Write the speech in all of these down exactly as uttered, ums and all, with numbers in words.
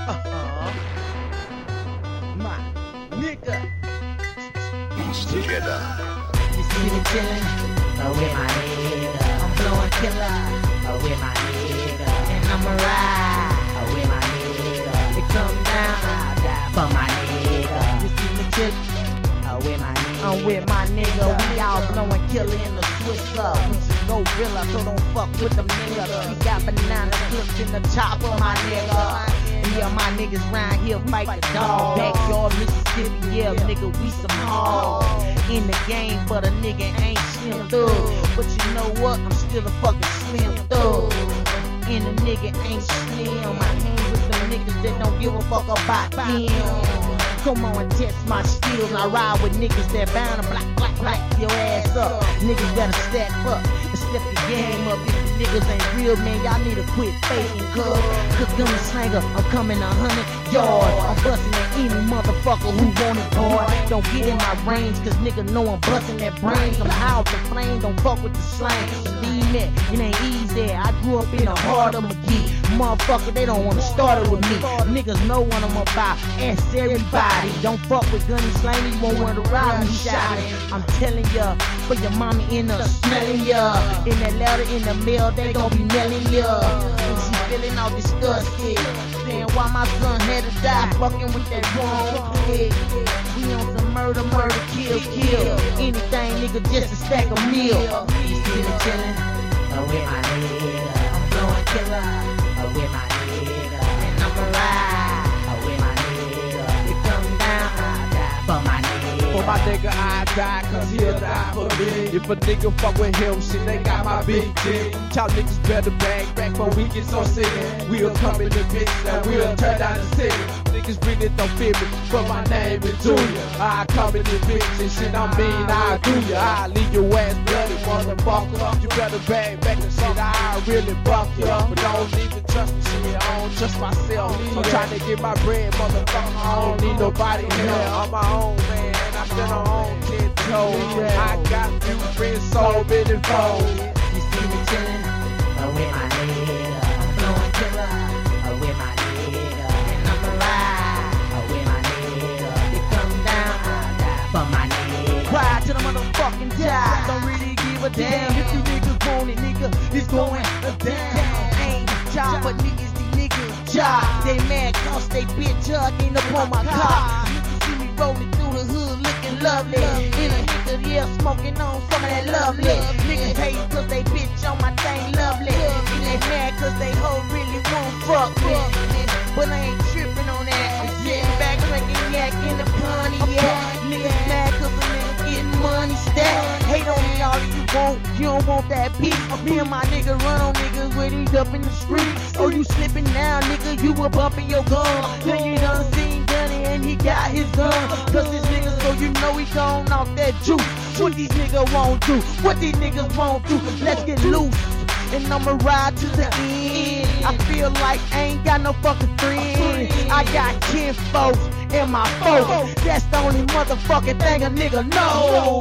Uh-huh. My nigga. Beats together. You see me chillin', uh, with my nigga. I'm blowing killer, uh, with my nigga. And I'ma ride, uh, with my nigga. It come down, I'll die for my nigga. You see me chillin', uh, with my nigga. I'm with my nigga. We all blowing killer in the Swiss up. We some gorilla, so don't fuck with them niggas. We got banana clips in the top of my nigga. Yeah, my niggas round here fight the dog. Backyard Mississippi, yeah, nigga, we some hogs. In the game, but a nigga ain't slim thug. But you know what? I'm still a fucking slim thug. And a nigga ain't slim. I hang with them niggas that don't give a fuck about them. Come on and test my skills. I ride with niggas that bound to black, black, black your ass up. Niggas better stack up and step your game up. If you niggas ain't real, man, y'all need to quit faking, cuz. Cause gunny slanger, I'm coming a hundred yards. I'm busting at any motherfucker who want it hard. Don't get in my range, cause nigga know I'm busting that brains. I'm out the flame, don't fuck with the slang. Believe me, it ain't easy. I grew up in the heart of McGee. Motherfucker, they don't wanna start it with me. Niggas know what I'm about. Ask everybody. Don't fuck with gunny slang, you won't wanna ride me shot it. I'm telling ya, for your mommy end up smelling ya. In that letter in the mail, they gon' be mailing ya. And she feeling all disgusted, saying why my son had to die, fucking with that wrong kid. We on some murder, murder, kill, kill. Anything, nigga, just a stack of meal. You see me chillin', uh, with my nigga. I'm blowing killer, uh, with my nigga. And I'ma ride, uh, with my nigga. It come down, I'll die for my nigga. For my nigga, I die, cause he'll die for me. If a nigga fuck with him, shit, they got my big dick. Y'all niggas better bang back before we get so sick. We'll come in the bitch, and we'll turn down the city. Niggas really don't feel me, but my name is Junior. I come in the bitch, and shit, I mean, I do ya. I leave your ass bloody, motherfucker. You better bang back and shit, I really buck ya. But don't even trust me, shit, I don't trust myself. I'm trying to get my bread, motherfucker. I don't need nobody help. I'm my own man. I'm still on ten toes. I got few friends, so many foes. You see me chillin', uh, with my nigga. I'm blowing killer, uh, with my nigga. And I'ma ride, uh, with my nigga. It come down, I'll die for my nigga. Ride to the motherfucking die. Don't really give a damn if you niggas want it, nigga. It's going down. Ain't the job, but niggas the niggas' job. They mad cause they bitch hugging up on my car. You see me rolling through the hood looking lovely. In a nigga, yeah, smoking on some of that lovely. Niggas hate cause they bitch on my thing lovely. And they mad cause they hoe really won't fuck with me. But I ain't tripping on that. I'm sitting back drinking yak in the Pontiac. Niggas mad cause a nigga getting money stacked. Hate on me all you want, you don't want that beat. Me and my nigga run on niggas when he's up in the street. Oh, you slipping now, nigga, you were bumping your gun. Then you done seen Gunny and he got his gun. Cause this nigga, so you know he gone off that juice. What these niggas won't do, what these niggas won't do. Let's get loose, and I'ma ride to the end. I feel like I ain't got no fucking friends. I got ten folks and my folks. That's the only motherfucking thing a nigga know.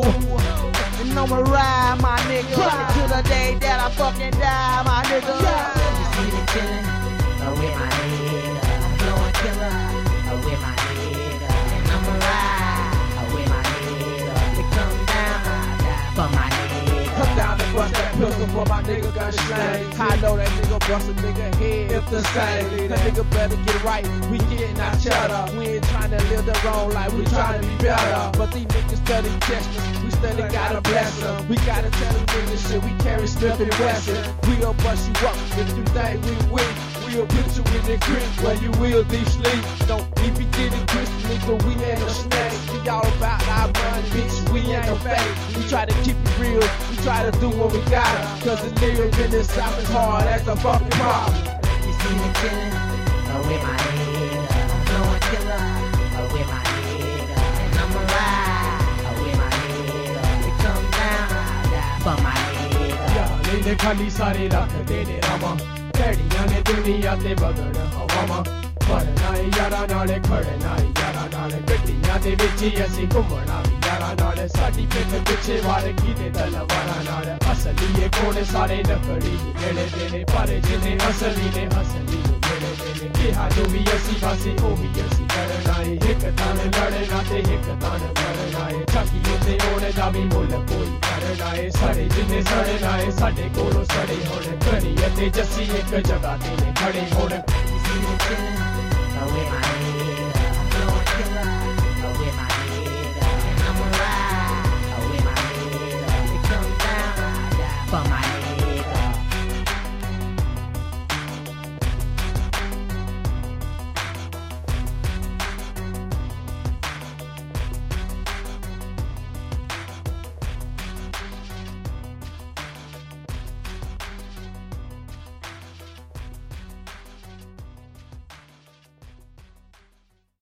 And I'ma ride, my nigga, till the day that I fucking die, my nigga. You see me chillin', uh, with my nigga. I'm blowing killer, uh, with my nigga. And I'ma ride, uh, with my nigga. It come down, I'll die for my nigga. Come down and bust that pistol for my nigga gun slang. I know that nigga bust a nigga head if the same. That nigga better get right, we getting our cheddar. We ain't trying to live the wrong life, we trying to be better. But these niggas study test us, we study gotta bless them. We gotta tell them niggas shit, we carry Smith and Wesson. We'll bust you up if you think we win. We'll put you in the grip where you will deep sleep. Don't if you get it twisted, nigga, we ain't no snakes. We all about our money, bitch, we ain't no fake. We try to keep it real, we try to do what we gotta. Cause the nigga in this South is hard, that's a fucking problem. You see me chillin', uh, with my nigga. I'm blowing killer, uh, with my nigga. And I'ma ride, uh, with my nigga. It come down, I'll die for my nigga. Yeah, लेने खाली सारे रख देने रामा तेरी याने दुनिया ते बगड़ हवामा मरना है यारा नाले खड़ना है यारा नाले गड्डियां दे विच असीं घुम्मना भी यारा नाले साडी पिठ पिछे वाले कीते तलवारां नाल असली ये कोण सारे लकड़ी नेड़े देने पर जिन्हें असली ने असली नेड़े देने किहा जो भी असीं पासे ओही असीं करना है एक तान लड़ना ते एक तान मरना है छातीए ते ओने दा भी मुल कोई करना है सारे जिन्हें सड़ना है साडे कोलों सड़े होण करी ते जस्सी एक जगह ते खड़े होण With my nigga.